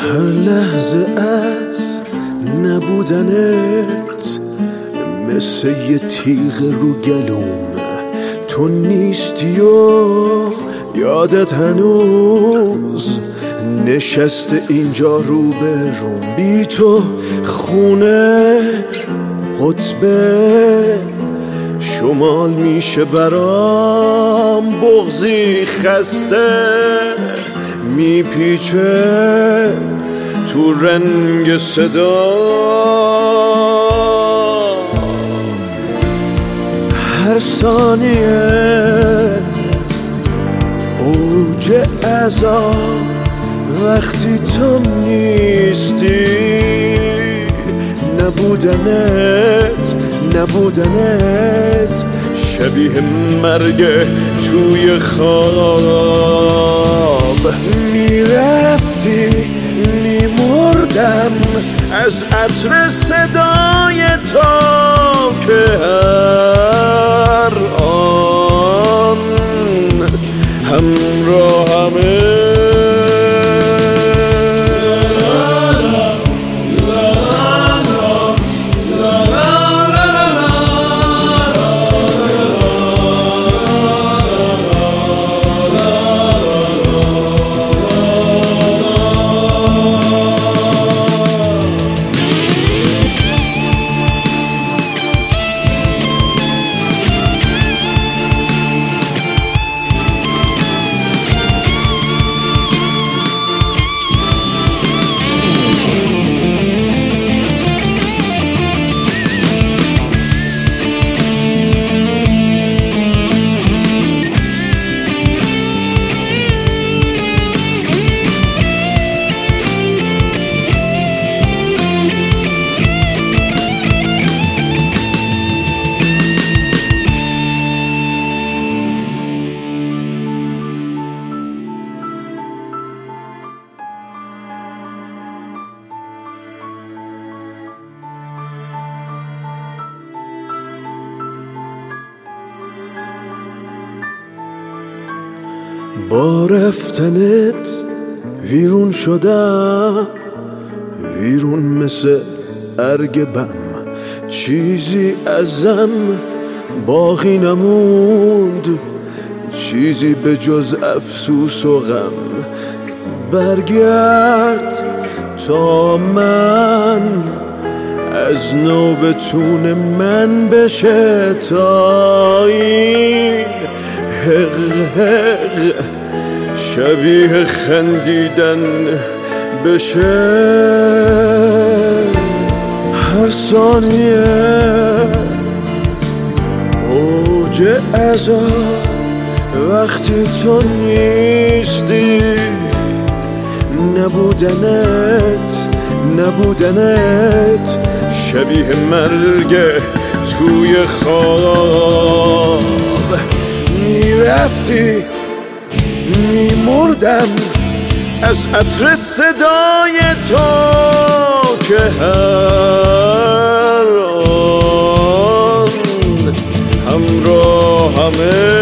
هر لحظه از نبودنت مثل یه تیغ رو گلوم، تو نیستی و یادت هنوز نشسته اینجا رو بروم. بی تو خونه قطبه شمال میشه برام، بغضی خسته میپیچه تو رنگ صدا. هر ثانیه اوج عذاب وقتی تو نیستی، نبودنت شبیه مرگ توی خواب. میرفتی میمردم از عطر صدای تو که هر آن همراهمه. با رفتنت ویرون شدم، ویرون مثل ارگ بم، چیزی ازم باقی نموند، چیزی به جز افسوس و غم. برگرد تا من از نو بتون من بشه، تا این حق شبیه خندیدن بشه. هر ثانیه اوج عذاب وقتی تو نیستی، نبودنت شبیه مرگ توی خواب. میرفتی میمردم از عطر صدای تو که هر آن همراهمه.